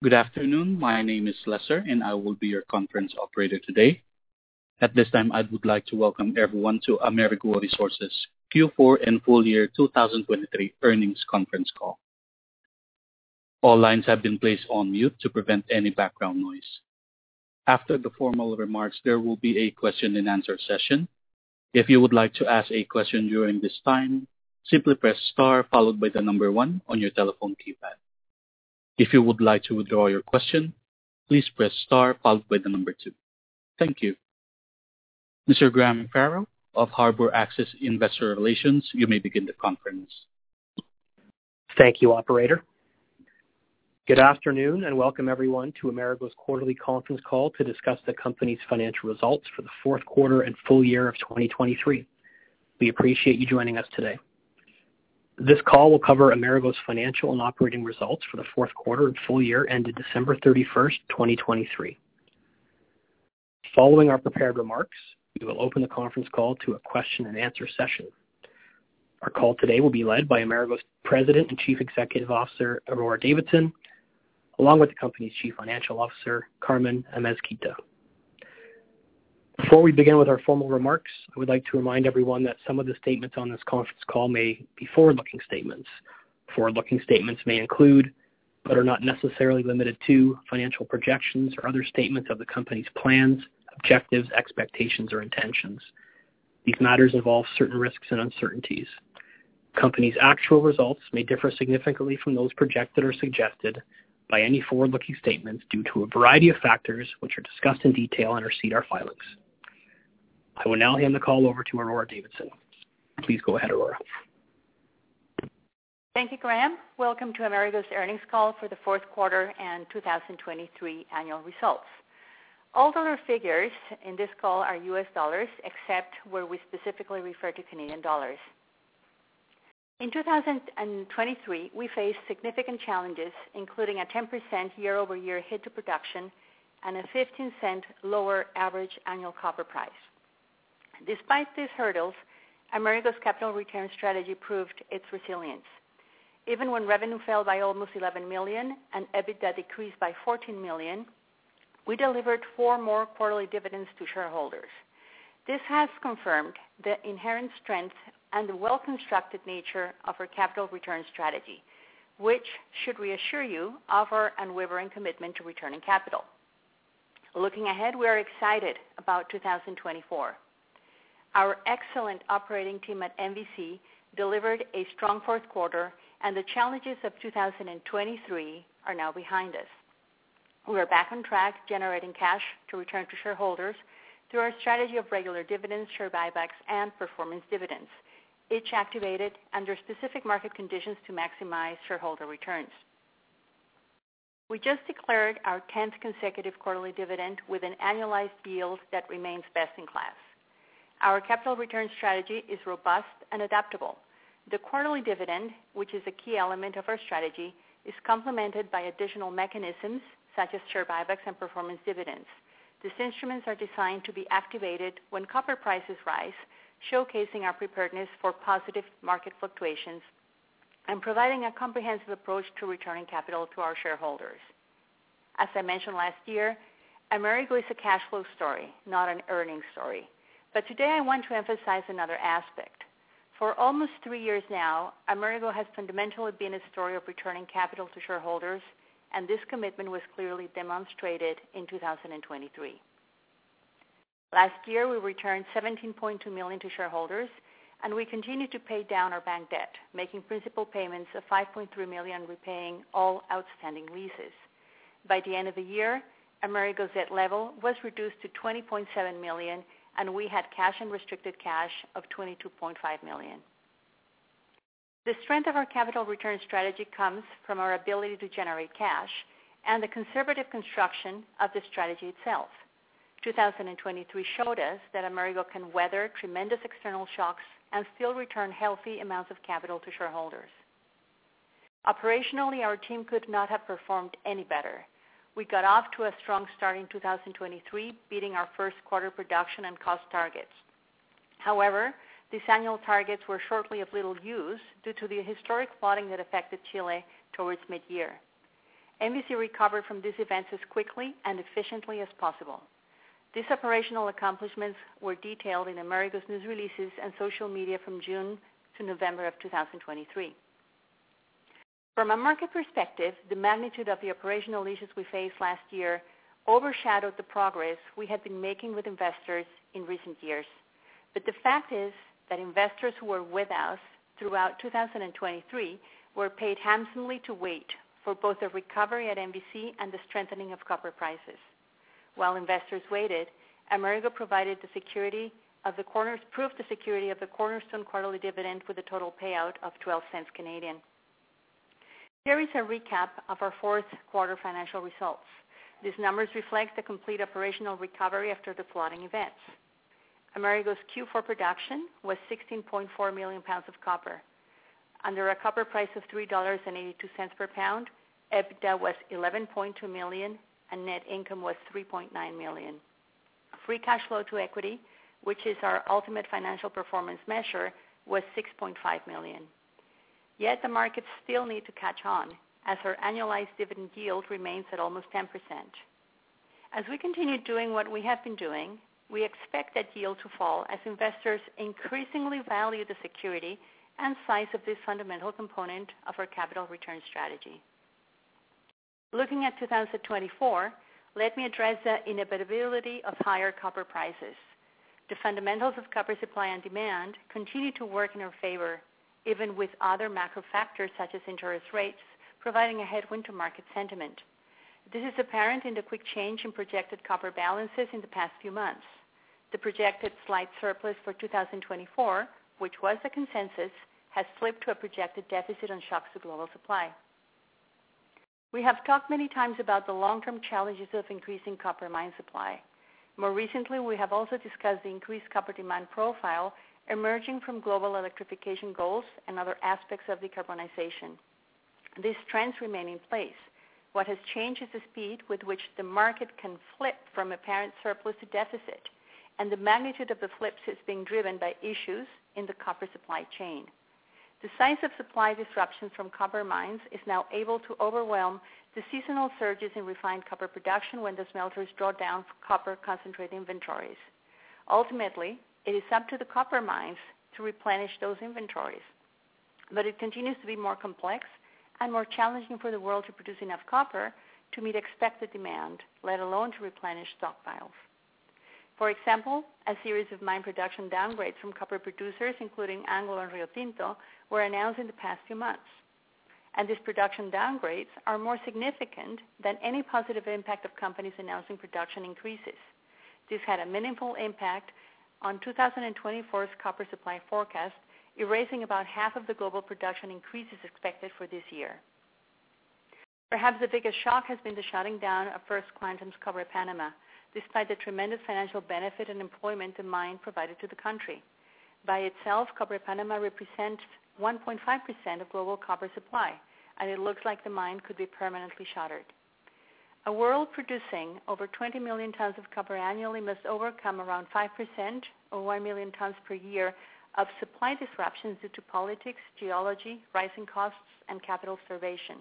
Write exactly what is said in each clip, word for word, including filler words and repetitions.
Good afternoon. My name is Lester, and I will be your conference operator today. At this time, I would like to welcome everyone to Amerigo Resources Q four and full year two thousand twenty-three earnings conference call. All lines have been placed on mute to prevent any background noise. After the formal remarks, there will be a question and answer session. If you would like to ask a question during this time, simply press star followed by the number one on your telephone keypad. If you would like to withdraw your question, please press star followed by the number two. Thank you. Mister Graham Farrell of Harbor Access Investor Relations, you may begin the conference. Thank you, operator. Good afternoon and welcome everyone to Amerigo's quarterly conference call to discuss the company's financial results for the fourth quarter and full year of twenty twenty-three. We appreciate you joining us today. This call will cover Amerigo's financial and operating results for the fourth quarter and full year ended December thirty-first, twenty twenty-three. Following our prepared remarks, we will open the conference call to a question and answer session. Our call today will be led by Amerigo's President and Chief Executive Officer, Aurora Davidson, along with the company's Chief Financial Officer, Carmen Amezquita. Before we begin with our formal remarks, I would like to remind everyone that some of the statements on this conference call may be forward-looking statements. Forward-looking statements may include, but are not necessarily limited to, financial projections or other statements of the company's plans, objectives, expectations, or intentions. These matters involve certain risks and uncertainties. The company's actual results may differ significantly from those projected or suggested by any forward-looking statements due to a variety of factors which are discussed in detail in our S E D A R filings. I will now hand the call over to Aurora Davidson. Please go ahead, Aurora. Thank you, Graham. Welcome to Amerigo's earnings call for the fourth quarter and two thousand twenty-three annual results. All dollar figures in this call are U S dollars, except where we specifically refer to Canadian dollars. In two thousand twenty-three, we faced significant challenges, including a ten percent year-over-year hit to production and a fifteen cent lower average annual copper price. Despite these hurdles, Amerigo's capital return strategy proved its resilience. Even when revenue fell by almost eleven million dollars and EBITDA decreased by fourteen million dollars, we delivered four more quarterly dividends to shareholders. This has confirmed the inherent strength and the well-constructed nature of our capital return strategy, which should reassure you of our unwavering commitment to returning capital. Looking ahead, we are excited about two thousand twenty-four. Our excellent operating team at M V C delivered a strong fourth quarter, and the challenges of two thousand twenty-three are now behind us. We are back on track, generating cash to return to shareholders through our strategy of regular dividends, share buybacks, and performance dividends, each activated under specific market conditions to maximize shareholder returns. We just declared our tenth consecutive quarterly dividend with an annualized yield that remains best in class. Our capital return strategy is robust and adaptable. The quarterly dividend, which is a key element of our strategy, is complemented by additional mechanisms such as share buybacks and performance dividends. These instruments are designed to be activated when copper prices rise, showcasing our preparedness for positive market fluctuations and providing a comprehensive approach to returning capital to our shareholders. As I mentioned last year, Amerigo is a cash flow story, not an earnings story. But today I want to emphasize another aspect. For almost three years now, Amerigo has fundamentally been a story of returning capital to shareholders, and this commitment was clearly demonstrated in two thousand twenty-three. Last year, we returned seventeen point two million dollars to shareholders, and we continue to pay down our bank debt, making principal payments of five point three million dollars, repaying all outstanding leases. By the end of the year, Amerigo's debt level was reduced to twenty point seven million dollars, and we had cash and restricted cash of twenty-two point five million dollars. The strength of our capital return strategy comes from our ability to generate cash and the conservative construction of the strategy itself. two thousand twenty-three showed us that Amerigo can weather tremendous external shocks and still return healthy amounts of capital to shareholders. Operationally, our team could not have performed any better. We got off to a strong start in two thousand twenty-three, beating our first quarter production and cost targets. However, these annual targets were shortly of little use due to the historic flooding that affected Chile towards mid-year. M V C recovered from these events as quickly and efficiently as possible. These operational accomplishments were detailed in Amerigo's news releases and social media from June to November of two thousand twenty-three. From a market perspective, the magnitude of the operational issues we faced last year overshadowed the progress we had been making with investors in recent years. But the fact is that investors who were with us throughout two thousand twenty-three were paid handsomely to wait for both the recovery at M V C and the strengthening of copper prices. While investors waited, Amerigo provided the security of the corners, proved the security of the cornerstone quarterly dividend with a total payout of twelve cents Canadian. Here is a recap of our fourth quarter financial results. These numbers reflect the complete operational recovery after the flooding events. Amerigo's Q four production was sixteen point four million pounds of copper. Under a copper price of three dollars and eighty-two cents per pound, EBITDA was eleven point two million dollars and net income was three point nine million dollars. Free cash flow to equity, which is our ultimate financial performance measure, was six point five million dollars. Yet the markets still need to catch on, as our annualized dividend yield remains at almost ten percent. As we continue doing what we have been doing, we expect that yield to fall as investors increasingly value the security and size of this fundamental component of our capital return strategy. Looking at two thousand twenty-four, let me address the inevitability of higher copper prices. The fundamentals of copper supply and demand continue to work in our favor, even with other macro factors such as interest rates providing a headwind to market sentiment. This is apparent in the quick change in projected copper balances in the past few months. The projected slight surplus for two thousand twenty-four, which was the consensus, has flipped to a projected deficit on shocks to global supply. We have talked many times about the long-term challenges of increasing copper mine supply. More recently, we have also discussed the increased copper demand profile emerging from global electrification goals and other aspects of decarbonization. These trends remain in place. What has changed is the speed with which the market can flip from apparent surplus to deficit, and the magnitude of the flips is being driven by issues in the copper supply chain. The size of supply disruptions from copper mines is now able to overwhelm the seasonal surges in refined copper production when the smelters draw down copper concentrate inventories. Ultimately, it is up to the copper mines to replenish those inventories. But it continues to be more complex and more challenging for the world to produce enough copper to meet expected demand, let alone to replenish stockpiles. For example, a series of mine production downgrades from copper producers, including Anglo and Rio Tinto, were announced in the past few months. And these production downgrades are more significant than any positive impact of companies announcing production increases. This had a meaningful impact on two thousand twenty-four's copper supply forecast, erasing about half of the global production increases expected for this year. Perhaps the biggest shock has been the shutting down of First Quantum's Cobre Panama, despite the tremendous financial benefit and employment the mine provided to the country. By itself, Cobre Panama represents one point five percent of global copper supply, and it looks like the mine could be permanently shuttered. A world producing over twenty million tons of copper annually must overcome around five percent, or one million tons per year, of supply disruptions due to politics, geology, rising costs, and capital starvation.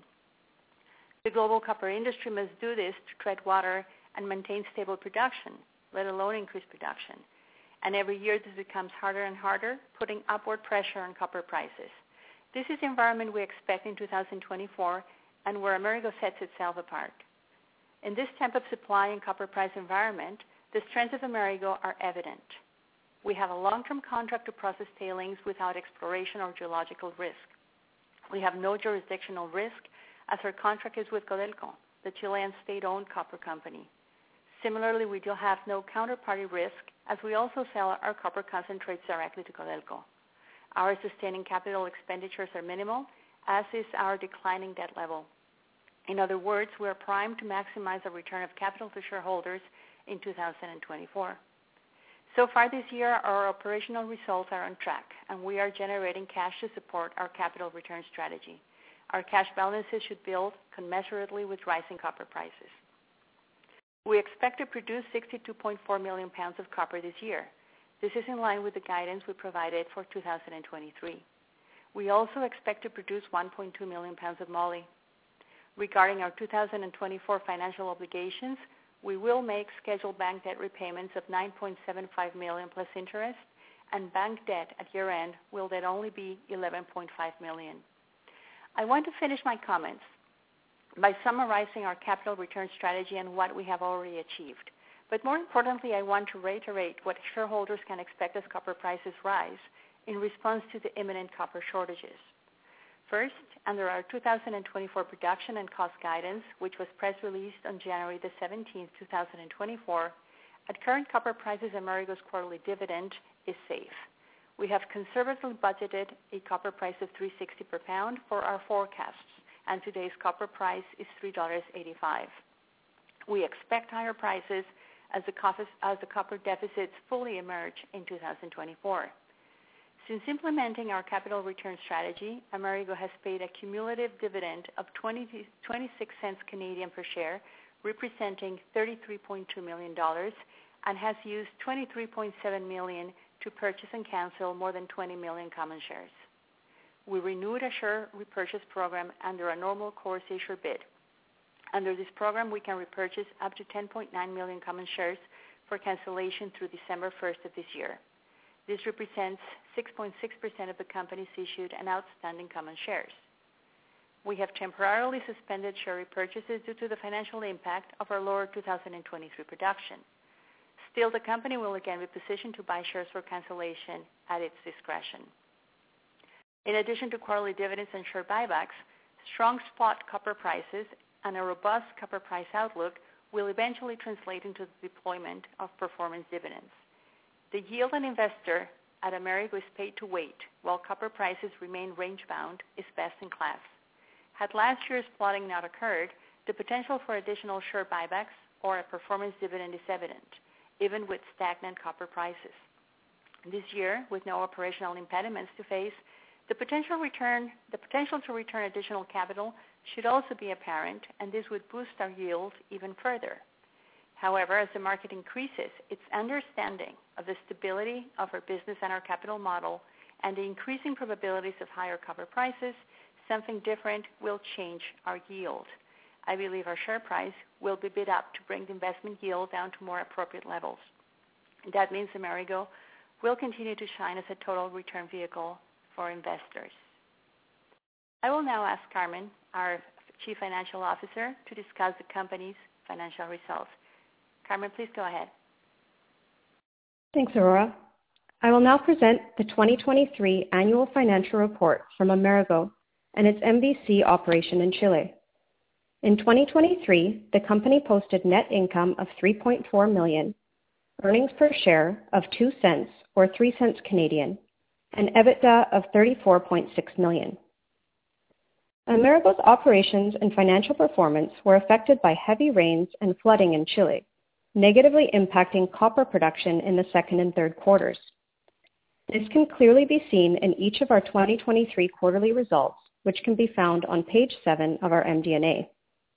The global copper industry must do this to tread water and maintain stable production, let alone increase production. And every year this becomes harder and harder, putting upward pressure on copper prices. This is the environment we expect in two thousand twenty-four and where Amerigo sets itself apart. In this type of supply and copper price environment, the strengths of Amerigo are evident. We have a long-term contract to process tailings without exploration or geological risk. We have no jurisdictional risk as our contract is with Codelco, the Chilean state-owned copper company. Similarly, we do have no counterparty risk as we also sell our copper concentrates directly to Codelco. Our sustaining capital expenditures are minimal, as is our declining debt level. In other words, we are primed to maximize the return of capital to shareholders in two thousand twenty-four. So far this year, our operational results are on track, and we are generating cash to support our capital return strategy. Our cash balances should build commensurately with rising copper prices. We expect to produce sixty-two point four million pounds of copper this year. This is in line with the guidance we provided for two thousand twenty-three. We also expect to produce one point two million pounds of moly. Regarding our two thousand twenty-four financial obligations, we will make scheduled bank debt repayments of nine point seven five million dollars plus interest, and bank debt at year-end will then only be eleven point five million dollars. I want to finish my comments by summarizing our capital return strategy and what we have already achieved. But more importantly, I want to reiterate what shareholders can expect as copper prices rise in response to the imminent copper shortages. First, under our two thousand twenty-four production and cost guidance, which was press released on January the seventeenth, two thousand twenty-four, at current copper prices, Amerigo's quarterly dividend is safe. We have conservatively budgeted a copper price of three dollars and sixty cents per pound for our forecasts, and today's copper price is three dollars and eighty-five cents. We expect higher prices as the, copper, as the copper deficits fully emerge in two thousand twenty-four. Since implementing our capital return strategy, Amerigo has paid a cumulative dividend of twenty-six cents Canadian per share, representing thirty-three point two million dollars, and has used twenty-three point seven million dollars to purchase and cancel more than twenty million common shares. We renewed a share repurchase program under a normal course issuer bid. Under this program, we can repurchase up to ten point nine million common shares for cancellation through December first of this year. This represents six point six percent of the company's issued and outstanding common shares. We have temporarily suspended share repurchases due to the financial impact of our lower two thousand twenty-three production. Still, the company will again be positioned to buy shares for cancellation at its discretion. In addition to quarterly dividends and share buybacks, strong spot copper prices and a robust copper price outlook will eventually translate into the deployment of performance dividends. The yield an investor at Amerigo is paid to wait while copper prices remain range-bound is best in class. Had last year's plotting not occurred, the potential for additional share buybacks or a performance dividend is evident, even with stagnant copper prices. This year, with no operational impediments to face, the potential return, the potential to return additional capital should also be apparent, and this would boost our yield even further. However, as the market increases its understanding of the stability of our business and our capital model and the increasing probabilities of higher copper prices, something different will change our yield. I believe our share price will be bid up to bring the investment yield down to more appropriate levels. That means Amerigo will continue to shine as a total return vehicle for investors. I will now ask Carmen, our Chief Financial Officer, to discuss the company's financial results. Carmen, please go ahead. Thanks, Aurora. I will now present the twenty twenty-three annual financial report from Amerigo and its M V C operation in Chile. In twenty twenty-three, the company posted net income of three point four million dollars, earnings per share of two cents or three cents Canadian, and EBITDA of thirty-four point six million dollars. Amerigo's operations and financial performance were affected by heavy rains and flooding in Chile, negatively impacting copper production in the second and third quarters. This can clearly be seen in each of our twenty twenty-three quarterly results, which can be found on page seven of our M D and A.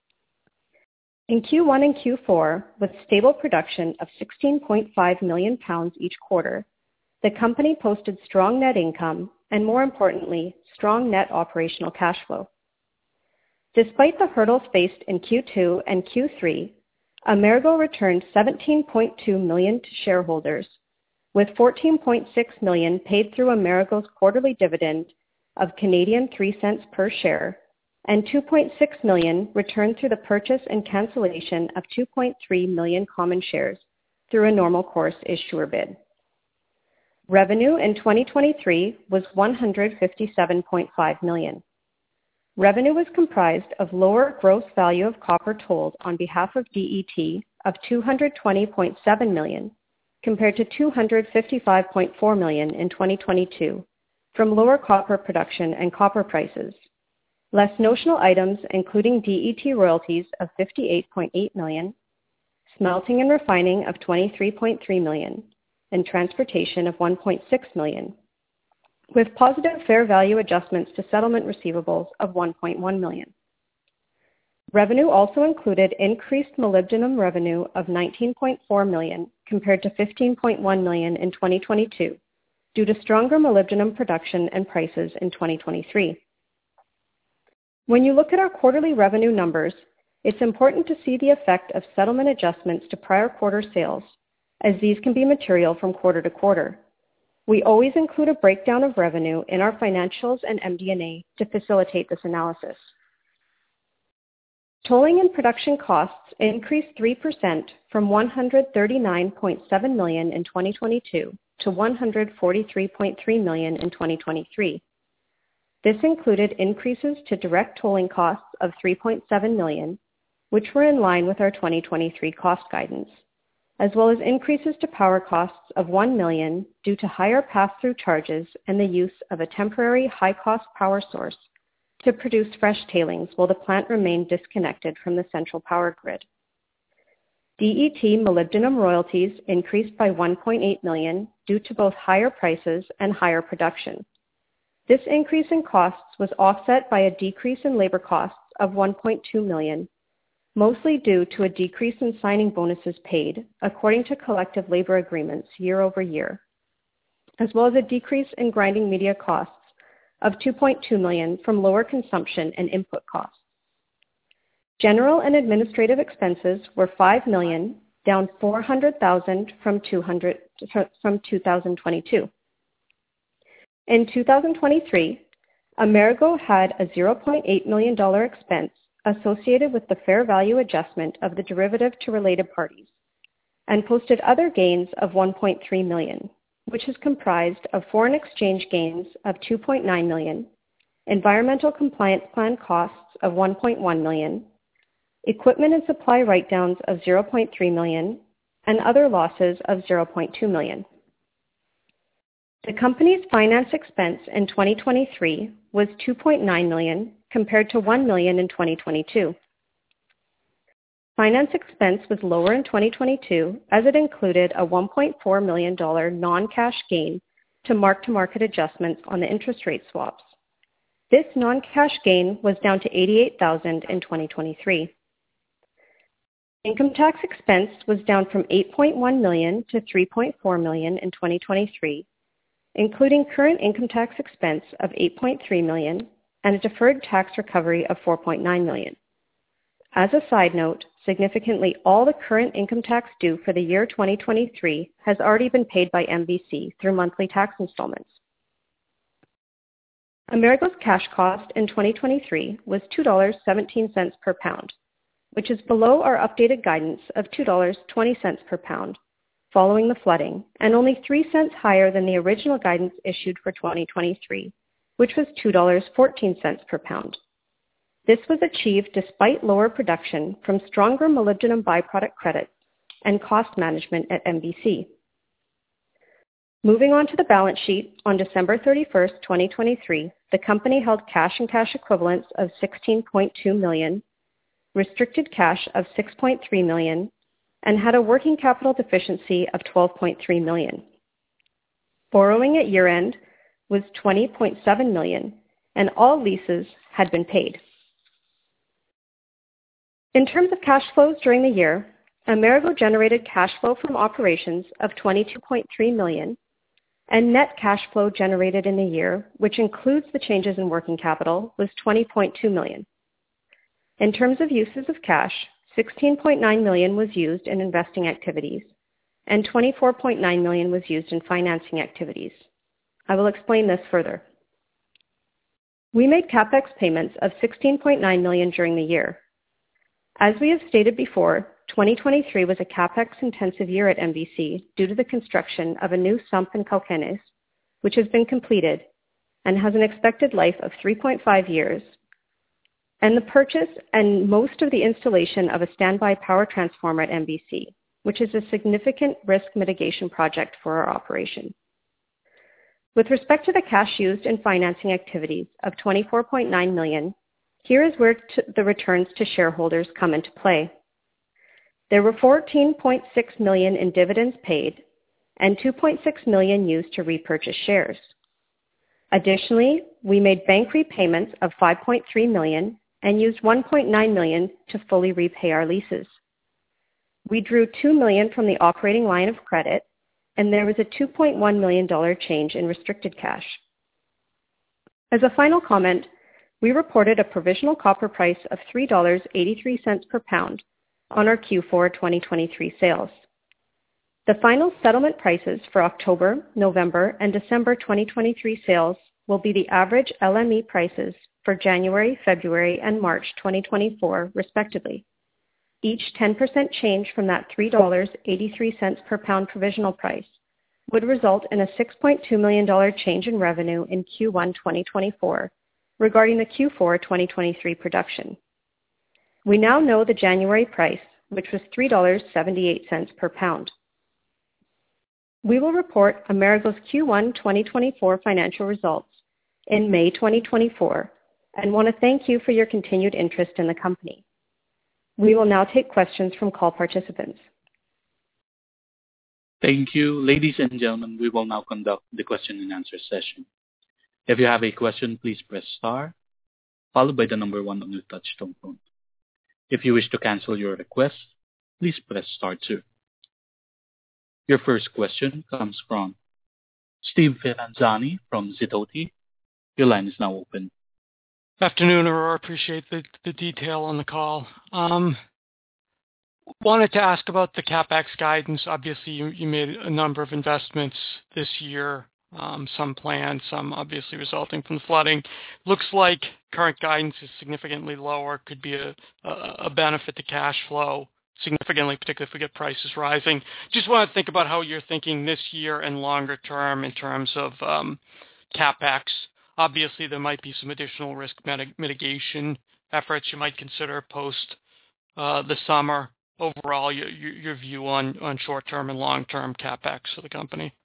In Q one and Q four, with stable production of sixteen point five million pounds each quarter, the company posted strong net income and, more importantly, strong net operational cash flow. Despite the hurdles faced in Q two and Q three, Amerigo returned seventeen point two million dollars to shareholders, with fourteen point six million dollars paid through Amerigo's quarterly dividend of Canadian three cents per share, and two point six million dollars returned through the purchase and cancellation of two point three million common shares through a normal course issuer bid. Revenue in twenty twenty-three was one hundred fifty-seven point five million dollars. Revenue was comprised of lower gross value of copper tolled on behalf of D E T of two hundred twenty point seven million dollars compared to two hundred fifty-five point four million dollars in twenty twenty-two from lower copper production and copper prices, less notional items including D E T royalties of fifty-eight point eight million dollars, smelting and refining of twenty-three point three million dollars, and transportation of one point six million dollars, with positive fair value adjustments to settlement receivables of one point one million dollars. Revenue also included increased molybdenum revenue of nineteen point four million dollars compared to fifteen point one million dollars in twenty twenty-two due to stronger molybdenum production and prices in twenty twenty-three. When you look at our quarterly revenue numbers, it's important to see the effect of settlement adjustments to prior quarter sales, as these can be material from quarter to quarter. We always include a breakdown of revenue in our financials and M D and A to facilitate this analysis. Tolling and production costs increased three percent from one hundred thirty-nine point seven million dollars in twenty twenty-two to one hundred forty-three point three million dollars in twenty twenty-three. This included increases to direct tolling costs of three point seven million dollars, which were in line with our twenty twenty-three cost guidance, as well as increases to power costs of one million dollars due to higher pass-through charges and the use of a temporary high-cost power source to produce fresh tailings while the plant remained disconnected from the central power grid. D E T molybdenum royalties increased by one point eight million dollars due to both higher prices and higher production. This increase in costs was offset by a decrease in labor costs of one point two million dollars, mostly due to a decrease in signing bonuses paid according to collective labor agreements year over year, as well as a decrease in grinding media costs of two point two million dollars from lower consumption and input costs. General and administrative expenses were five million dollars, down four hundred thousand dollars from two hundred from two thousand twenty-two. In two thousand twenty-three, Amerigo had a zero point eight million dollars expense associated with the fair value adjustment of the derivative to related parties, and posted other gains of one point three million dollars, which is comprised of foreign exchange gains of two point nine million dollars, environmental compliance plan costs of one point one million dollars, equipment and supply write-downs of zero point three million dollars, and other losses of zero point two million dollars. The company's finance expense in twenty twenty-three was two point nine million dollars compared to one million dollars in twenty twenty-two. Finance expense was lower in twenty twenty-two as it included a one point four million dollars non-cash gain to mark-to-market adjustments on the interest rate swaps. This non-cash gain was down to eighty-eight thousand dollars in twenty twenty-three. Income tax expense was down from eight point one million dollars to three point four million dollars in twenty twenty-three, including current income tax expense of eight point three million dollars and a deferred tax recovery of four point nine million dollars. As a side note, significantly all the current income tax due for the year twenty twenty-three has already been paid by M V C through monthly tax installments. Amerigo's cash cost in twenty twenty-three was two dollars and seventeen cents per pound, which is below our updated guidance of two dollars and twenty cents per pound following the flooding, and only three cents higher than the original guidance issued for twenty twenty-three, which was two dollars and fourteen cents per pound. This was achieved despite lower production from stronger molybdenum byproduct credits and cost management at M V C. Moving on to the balance sheet, on December thirty-first, twenty twenty-three, the company held cash and cash equivalents of sixteen point two million dollars, restricted cash of six point three million dollars, and had a working capital deficiency of twelve point three million dollars. Borrowing at year-end was twenty point seven million dollars, and all leases had been paid. In terms of cash flows during the year, Amerigo generated cash flow from operations of twenty-two point three million dollars, and net cash flow generated in the year, which includes the changes in working capital, was twenty point two million dollars. In terms of uses of cash, sixteen point nine million dollars was used in investing activities, and twenty-four point nine million dollars was used in financing activities. I will explain this further. We made CapEx payments of sixteen point nine million dollars during the year. As we have stated before, twenty twenty-three was a CapEx-intensive year at M V C due to the construction of a new sump in Cauquenes, which has been completed and has an expected life of three point five years, and the purchase and most of the installation of a standby power transformer at M V C, which is a significant risk mitigation project for our operation. With respect to the cash used in financing activities of twenty-four point nine million dollars, here is where t- the returns to shareholders come into play. There were fourteen point six million dollars in dividends paid and two point six million dollars used to repurchase shares. Additionally, we made bank repayments of five point three million dollars and used one point nine million dollars to fully repay our leases. We drew two million dollars from the operating line of credit, and there was a two point one million dollars change in restricted cash. As a final comment, we reported a provisional copper price of three dollars and eighty-three cents per pound on our Q four twenty twenty-three sales. The final settlement prices for October, November, and December twenty twenty-three sales will be the average L M E prices for January, February, and March twenty twenty-four, respectively. Each ten percent change from that three dollars and eighty-three cents per pound provisional price would result in a six point two million dollars change in revenue in Q one twenty twenty-four regarding the Q four twenty twenty-three production. We now know the January price, which was three dollars and seventy-eight cents per pound. We will report Amerigo's Q one twenty twenty-four financial results in May twenty twenty-four and want to thank you for your continued interest in the company. We will now take questions from call participants. Thank you. Ladies and gentlemen, we will now conduct the question and answer session. If you have a question, please press star, followed by the number one on your touch-tone phone. If you wish to cancel your request, please press star two. Your first question comes from Steve Ferazani from Sidoti. Your line is now open. Afternoon, Aurora. Appreciate the, the detail on the call. Um, wanted to ask about the CapEx guidance. Obviously, you, you made a number of investments this year, um, some planned, some obviously resulting from the flooding. Looks like current guidance is significantly lower, could be a, a, a benefit to cash flow significantly, particularly if we get prices rising. Just want to think about how you're thinking this year and longer term in terms of um, CapEx. Obviously, there might be some additional risk mitigation efforts you might consider post uh, the summer. Overall, your, your view on, on short-term and long-term CapEx for the company.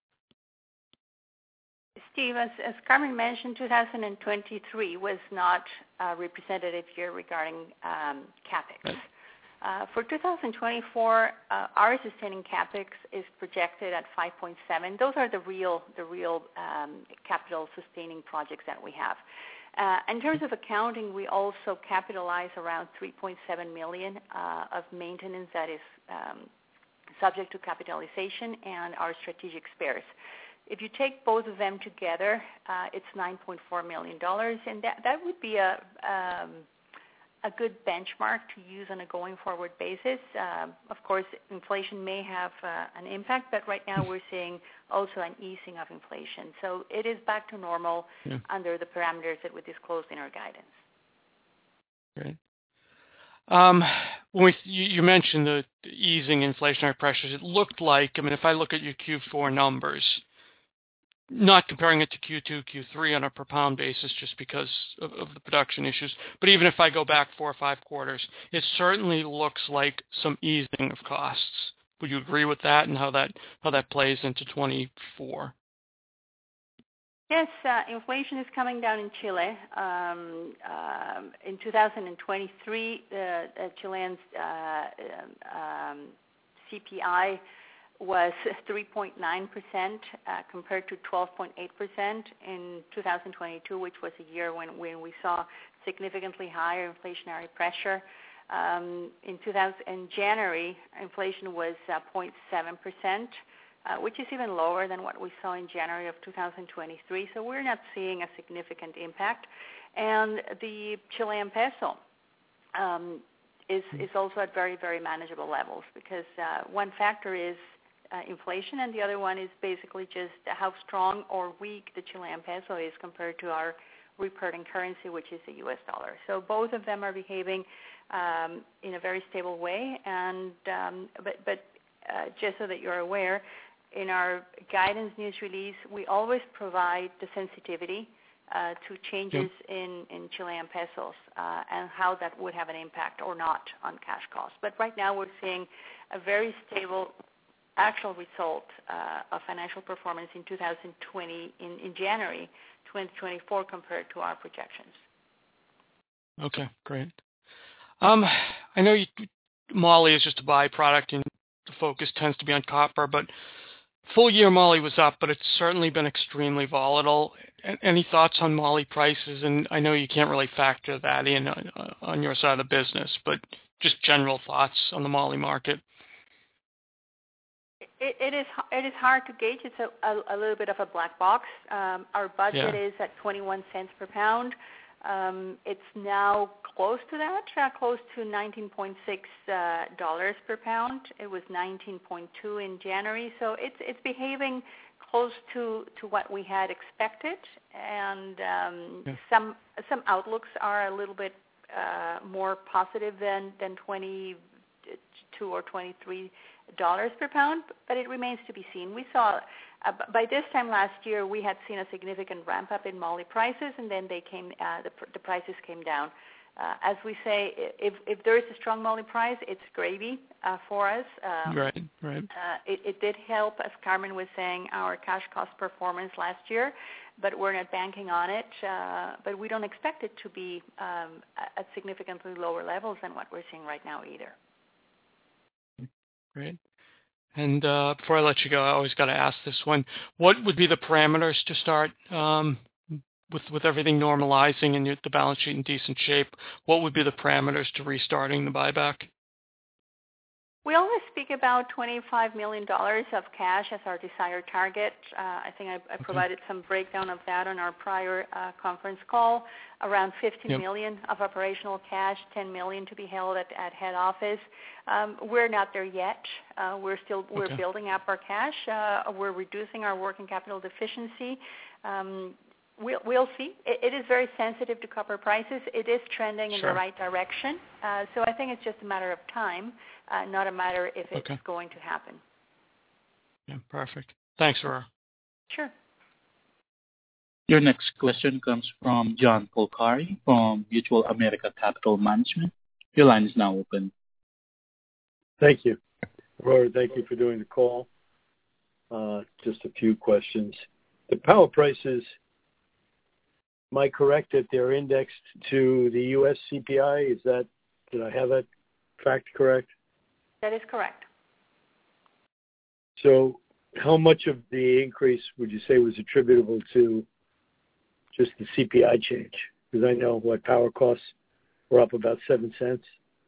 Steve, as, as Carmen mentioned, two thousand twenty-three was not a representative year regarding um, CapEx. Right. Uh, for two thousand twenty-four, uh, our sustaining capex is projected at five point seven. Those are the real, the real um, capital sustaining projects that we have. Uh, in terms of accounting, we also capitalize around three point seven million dollars uh, of maintenance that is um, subject to capitalization and our strategic spares. If you take both of them together, uh, it's nine point four million dollars, and that, that would be a um, a good benchmark to use on a going forward basis. Um, of course, inflation may have uh, an impact, but right now we're seeing also an easing of inflation. So it is back to normal yeah. under the parameters that we disclosed in our guidance. Great. Um, when we, you, you mentioned the, the easing inflationary pressures. It looked like, I mean, if I look at your Q four numbers, not comparing it to Q two, Q three on a per pound basis just because of, of the production issues, but even if I go back four or five quarters, it certainly looks like some easing of costs. Would you agree with that and how that how that plays into twenty-four? Yes, uh, inflation is coming down in Chile. Um, uh, in two thousand twenty-three, the uh, Chilean uh, um, C P I was three point nine percent uh, compared to twelve point eight percent in two thousand twenty-two, which was a year when, when we saw significantly higher inflationary pressure. Um, in, two thousand, in January, inflation was uh, zero point seven percent, uh, which is even lower than what we saw in January of two thousand twenty-three. So we're not seeing a significant impact. And the Chilean peso um, is, is also at very, very manageable levels because uh, one factor is Uh, inflation, and the other one is basically just how strong or weak the Chilean peso is compared to our reporting currency, which is the U S dollar. So both of them are behaving um, in a very stable way. And um, but but uh, just so that you're aware, in our guidance news release, we always provide the sensitivity uh, to changes yep. in, in Chilean pesos uh, and how that would have an impact or not on cash costs. But right now we're seeing a very stable actual result uh, of financial performance in two thousand twenty, in, in January twenty twenty-four compared to our projections. Okay, great. Um, I know you, moly is just a byproduct and the focus tends to be on copper, but full year moly was up, but it's certainly been extremely volatile. Any thoughts on moly prices? And I know you can't really factor that in on, on your side of the business, but just general thoughts on the moly market. It, it is it is hard to gauge. It's a, a, a little bit of a black box. Um, our budget yeah. is at twenty-one cents per pound. Um, it's now close to that, uh, close to nineteen point six dollars uh, per pound. It was nineteen point two in January, so it's it's behaving close to, to what we had expected, and um, yeah. some some outlooks are a little bit uh, more positive than than twenty-two or twenty-three dollars per pound, but it remains to be seen. We saw uh, by this time last year we had seen a significant ramp up in moly prices, and then they came uh, the, the prices came down. Uh, as we say, if, if there is a strong moly price, it's gravy uh, for us. Um, right, right. Uh, it, it did help, as Carmen was saying, our cash cost performance last year, but we're not banking on it. Uh, but we don't expect it to be um, at significantly lower levels than what we're seeing right now either. Great. And uh, before I let you go, I always got to ask this one. What would be the parameters to start um, with with everything normalizing and the balance sheet in decent shape? What would be the parameters to restarting the buyback? We always speak about twenty-five million dollars of cash as our desired target. Uh, I think I, I okay. provided some breakdown of that on our prior uh, conference call. Around fifteen yep. million of operational cash, ten million to be held at, at head office. Um, we're not there yet. Uh, we're still we're okay. building up our cash. Uh, we're reducing our working capital deficiency. Um, We'll, we'll see. It, it is very sensitive to copper prices. It is trending in sure. the right direction. Uh, so I think it's just a matter of time, uh, not a matter if it's okay. going to happen. Yeah, perfect. Thanks, Aurora. Sure. Your next question comes from John Polcari from Mutual America Capital Management. Your line is now open. Thank you. Aurora, thank you for doing the call. Uh, just a few questions. The power prices, am I correct that they're indexed to the U S C P I? Is that, did I have that fact correct? That is correct. So how much of the increase would you say was attributable to just the C P I change? Because I know what power costs were up about seven cents.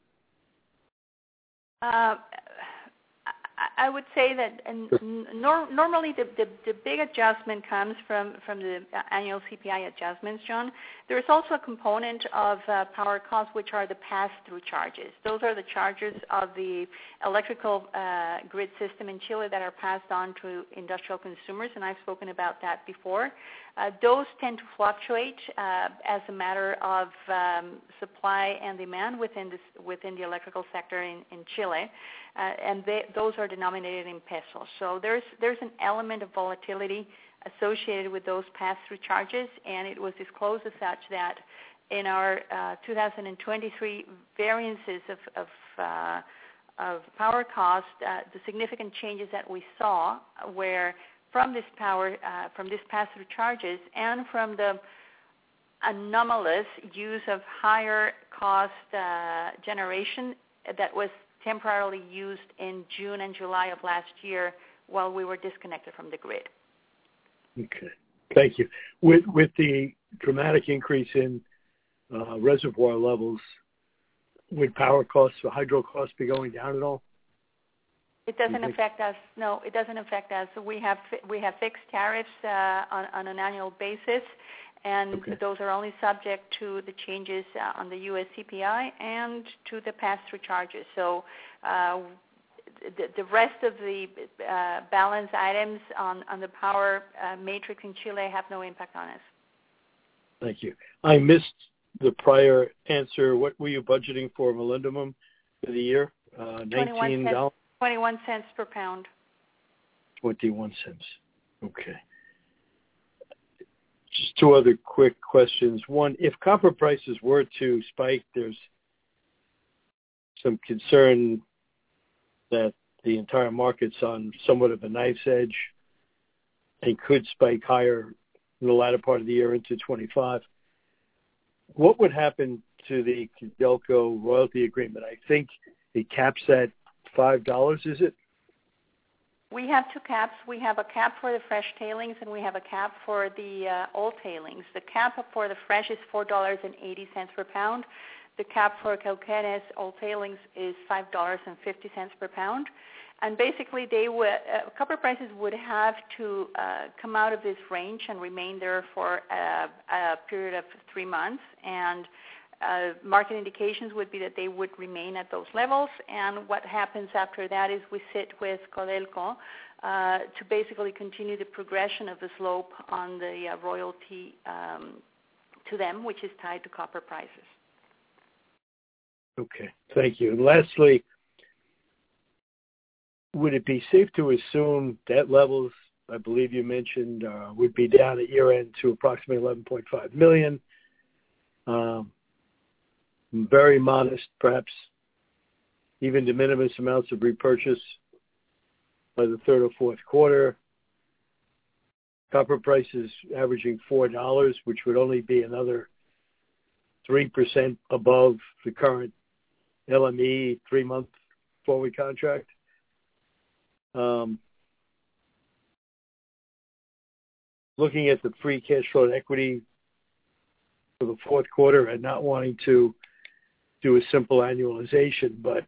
Uh, I would say that nor, normally the, the, the big adjustment comes from, from the annual C P I adjustments, John. There is also a component of uh, power costs, which are the pass-through charges. Those are the charges of the electrical uh, grid system in Chile that are passed on to industrial consumers, and I've spoken about that before. Uh, those tend to fluctuate uh, as a matter of um, supply and demand within, this, within the electrical sector in, in Chile. Uh, and they, those are denominated in pesos. So there's there's an element of volatility associated with those pass-through charges, and it was disclosed as such that in our uh, two thousand twenty-three variances of of, uh, of power cost, uh, the significant changes that we saw were from this power uh, from this pass-through charges and from the anomalous use of higher cost uh, generation that was temporarily used in June and July of last year while we were disconnected from the grid. Okay, thank you. With with the dramatic increase in uh, reservoir levels, would power costs or hydro costs be going down at all? It doesn't affect us. No, it doesn't affect us. We have we have fixed tariffs uh, on, on an annual basis, and okay. those are only subject to the changes uh, on the U S C P I and to the pass-through charges. So uh, the, the rest of the uh, balance items on, on the power uh, matrix in Chile have no impact on us. Thank you. I missed the prior answer. What were you budgeting for molybdenum for the year? Uh, nineteen dollars? twenty-one cents per pound. twenty-one cents. Okay. Just two other quick questions. One, if copper prices were to spike, there's some concern that the entire market's on somewhat of a knife's edge and could spike higher in the latter part of the year into twenty-five. What would happen to the Codelco royalty agreement? I think it caps at five dollars, is it? We have two caps. We have a cap for the fresh tailings, and we have a cap for the uh, old tailings. The cap for the fresh is four dollars and eighty cents per pound. the cap for Cauquenes oil tailings is five dollars and fifty cents per pound. And basically, they would, uh, copper prices would have to uh, come out of this range and remain there for a, a period of three months. And uh, market indications would be that they would remain at those levels. And what happens after that is we sit with Codelco uh, to basically continue the progression of the slope on the uh, royalty um, to them, which is tied to copper prices. Okay, thank you. And lastly, would it be safe to assume debt levels, I believe you mentioned, uh, would be down at year-end to approximately eleven point five million dollars? Um, very modest, perhaps even de minimis amounts of repurchase by the third or fourth quarter. Copper prices averaging four dollars, which would only be another three percent above the current L M E three-month forward contract. Um, looking at the free cash flow and equity for the fourth quarter and not wanting to do a simple annualization, but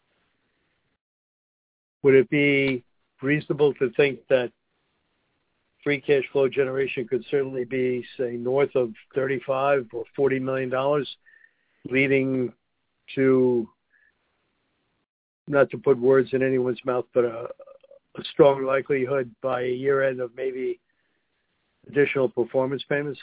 would it be reasonable to think that free cash flow generation could certainly be, say, north of thirty-five or forty million dollars, leading to, not to put words in anyone's mouth, but a, a strong likelihood by a year end of maybe additional performance payments?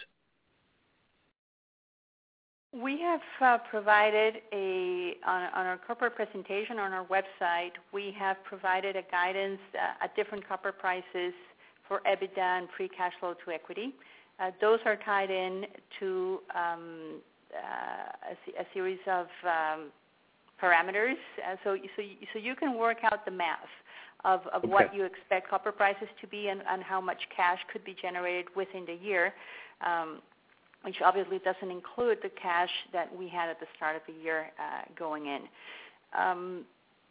We have uh, provided a, on, on our corporate presentation on our website, we have provided a guidance uh, at different copper prices for EBITDA and free cash flow to equity. Uh, those are tied in to um, uh, a, a series of um, parameters. Uh, so, so, so you can work out the math of, of okay. what you expect copper prices to be and, and how much cash could be generated within the year, um, which obviously doesn't include the cash that we had at the start of the year uh, going in. Um,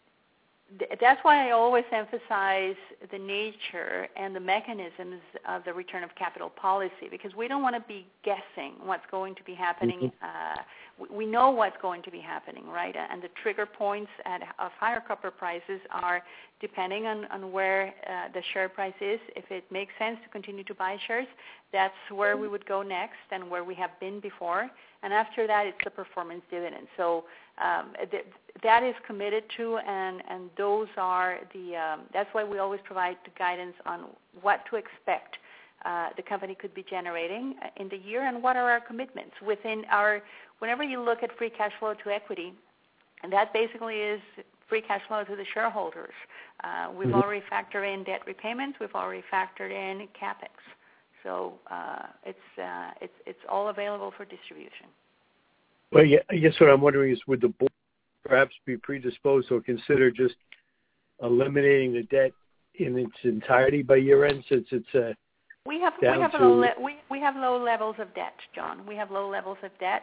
That's why I always emphasize the nature and the mechanisms of the return of capital policy, because we don't want to be guessing what's going to be happening. Mm-hmm. Uh, we know what's going to be happening, right? And the trigger points at, of higher copper prices are depending on, on where uh, the share price is. If it makes sense to continue to buy shares, that's where we would go next and where we have been before. And after that, it's the performance dividend. So um, th- that is committed to, and, and those are the, um, that's why we always provide the guidance on what to expect uh, the company could be generating in the year and what are our commitments within our, whenever you look at free cash flow to equity, and that basically is free cash flow to the shareholders. Uh, we've mm-hmm. already factored in debt repayments. We've already factored in CapEx. So uh, it's, uh, it's, it's all available for distribution. Well, yeah, I guess what I'm wondering is, would the board perhaps be predisposed or consider just eliminating the debt in its entirety by year end, since it's a we have we have to... low le- we we have low levels of debt, John. We have low levels of debt.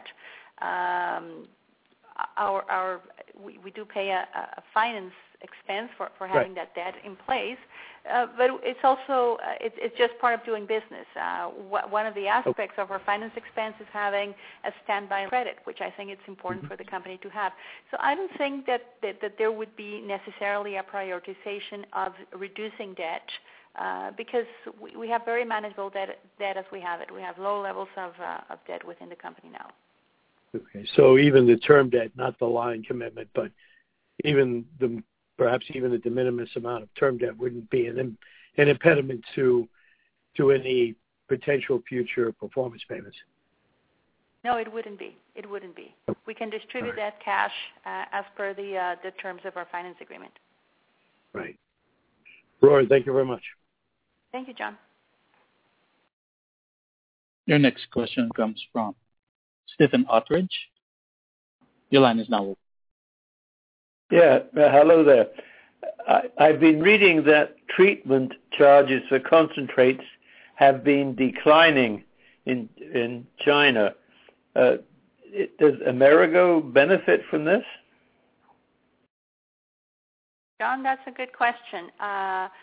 Um, our our we, we do pay a, a finance expense for, for having right. that debt in place, uh, but it's also uh, it's, it's just part of doing business. Uh, wh- one of the aspects okay. of our finance expense is having a standby credit, which I think it's important mm-hmm. for the company to have. So I don't think that, that, that there would be necessarily a prioritization of reducing debt uh, because we, we have very manageable debt, debt as we have it. We have low levels of, uh, of debt within the company now. Okay, so even the term debt, not the line commitment, but even the perhaps even a de minimis amount of term debt wouldn't be an, an impediment to to any potential future performance payments. No, it wouldn't be. It wouldn't be. We can distribute right. that cash uh, as per the uh, the terms of our finance agreement. Right. Rory, thank you very much. Thank you, John. Your next question comes from Stephen Ottridge. Your line is now open. Yeah, uh, hello there. I, I've been reading that treatment charges for concentrates have been declining in in China. Uh, it, does Amerigo benefit from this? John, that's a good question. Uh,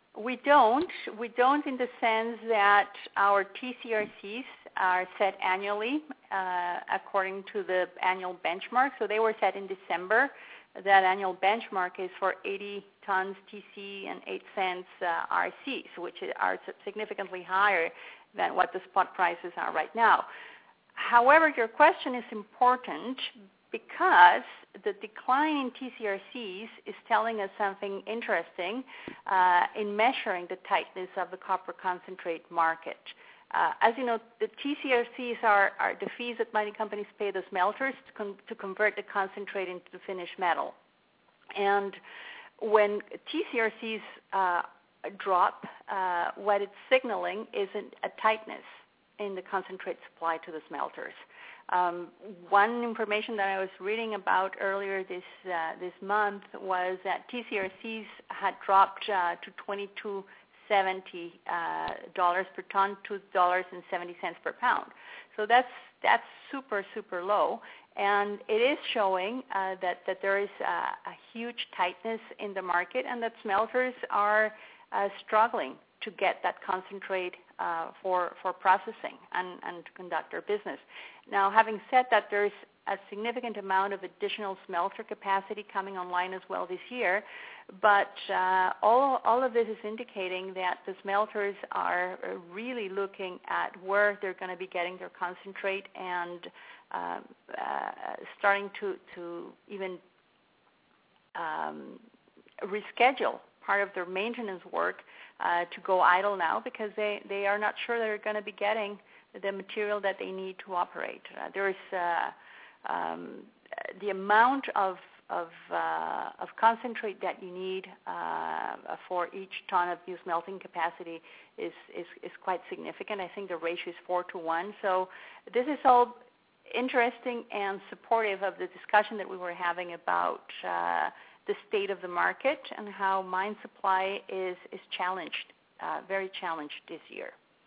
We don't. We don't in the sense that our T C R Cs are set annually uh, according to the annual benchmark. So they were set in December. That annual benchmark is for eighty tons T C and eight cents uh, R Cs, which are significantly higher than what the spot prices are right now. However, your question is important because the decline in T C R Cs is telling us something interesting uh, in measuring the tightness of the copper concentrate market. Uh, as you know, the T C R Cs are, are the fees that mining companies pay the smelters to, con- to convert the concentrate into the finished metal. And when T C R Cs uh, drop, uh, what it's signaling is an, a tightness in the concentrate supply to the smelters. Um, one information that I was reading about earlier this uh, this month was that T C R Cs had dropped uh, to twenty-two seventy uh, dollars per ton, two dollars and seventy cents per pound. So that's that's super super low, and it is showing uh, that that there is a, a huge tightness in the market, and that smelters are uh, struggling to get that concentrate uh, for for processing and, and to conduct their business. Now, having said that, there's a significant amount of additional smelter capacity coming online as well this year, but uh, all all of this is indicating that the smelters are really looking at where they're going to be getting their concentrate and uh, uh, starting to to even um, reschedule part of their maintenance work uh, to go idle now because they, they are not sure they're going to be getting the material that they need to operate. Uh, there is uh, um, the amount of of, uh, of concentrate that you need uh, for each ton of new smelting capacity is, is is quite significant. I think the ratio is four to one. So this is all interesting and supportive of the discussion that we were having about uh, the state of the market and how mine supply is is challenged, uh, very challenged this year.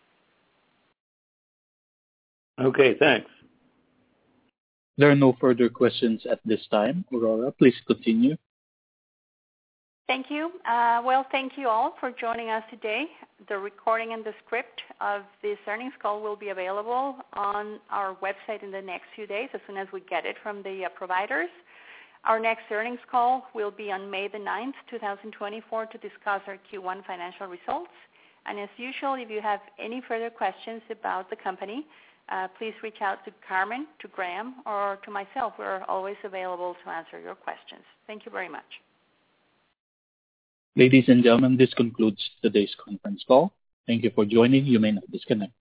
Okay, thanks. There are no further questions at this time. Aurora, please continue. Thank you. Uh, well, thank you all for joining us today. The recording and the script of this earnings call will be available on our website in the next few days as soon as we get it from the uh, providers. Our next earnings call will be on May the ninth, twenty twenty-four, to discuss our Q one financial results. And as usual, if you have any further questions about the company, uh, please reach out to Carmen, to Graham, or to myself. We're always available to answer your questions. Thank you very much. Ladies and gentlemen, this concludes today's conference call. Thank you for joining. You may now disconnect.